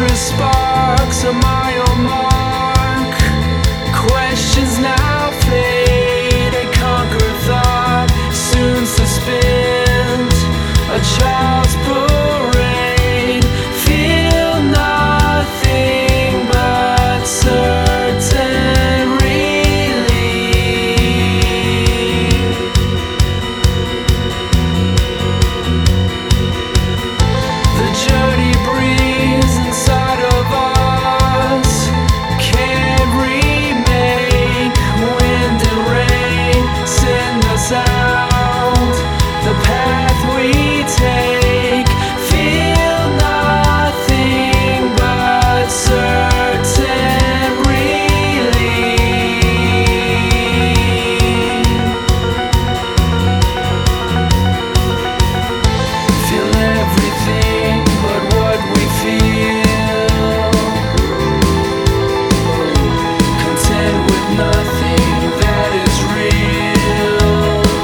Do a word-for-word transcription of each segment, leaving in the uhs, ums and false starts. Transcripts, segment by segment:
Nitrous sparks a mile mark. Questions now fade and conquer thought, soon suspend a child's parade. Feel nothing but certain relief. The journey breathes inside of us, can't remake. Wind and rain send us out. The path we take, feel nothing but certain relief. Feel everything but what we feel. Content with nothing that is real.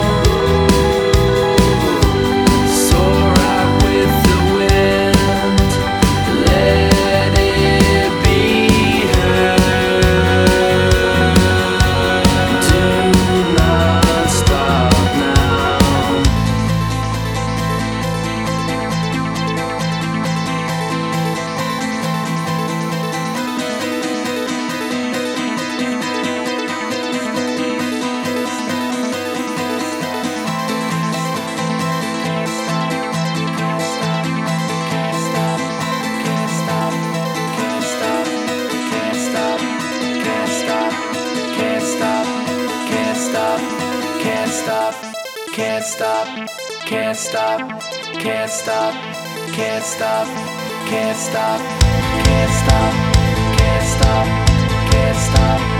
Soar out with the wind, let it be heard. Do not stop now. Can't stop, can't stop, can't stop, can't stop, can't stop, can't stop, can't stop, can't stop, can't stop.